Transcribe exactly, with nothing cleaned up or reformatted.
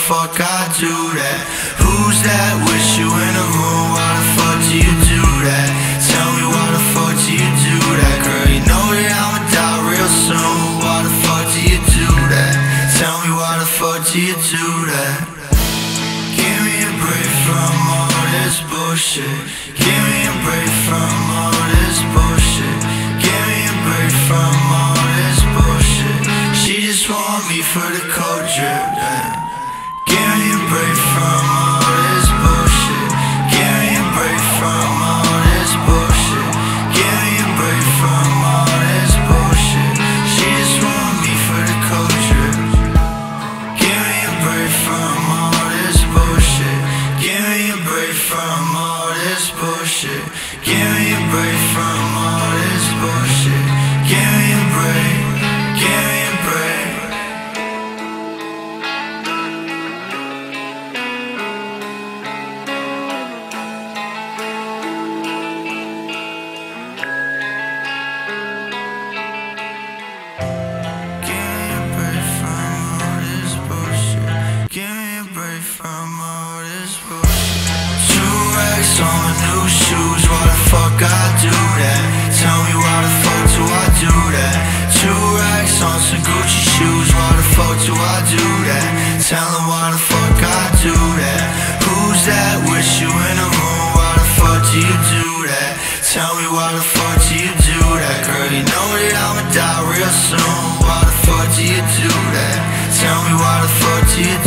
fuck I do that? Who's that with you in the room? Why the fuck do you do that? Tell me why the fuck do you do that? Girl, you know that I'ma die real soon. Why the fuck do you do that? Tell me why the fuck do you do that? Give me a break from all this bullshit. Give me a break from all this bullshit. Give me a break from all this bullshit. She just want me for the cold drip, damn. Give me a break from all this bullshit. Give me a break from all this bullshit. Give me a break from all this bullshit. She just want me for the cold drip. Give me a break from all this bullshit. Give me a break from all this bullshit. Give me a break from all this bullshit. Give me a break. Give me a break. Give me a break from all this bullshit. Give me a break from all this bullshit. Two racks on my new shoes, why the fuck I do that? Tell me why the fuck do I do that? Two racks on some Gucci shoes, why the fuck do I do that? Tell them why the fuck I do that? Who's that with you in the room? Why the fuck do you do that? Tell me why the fuck do you do that? Girl, you know that I'ma die real soon. Why the fuck do you do that? Tell me why the fuck do you do that?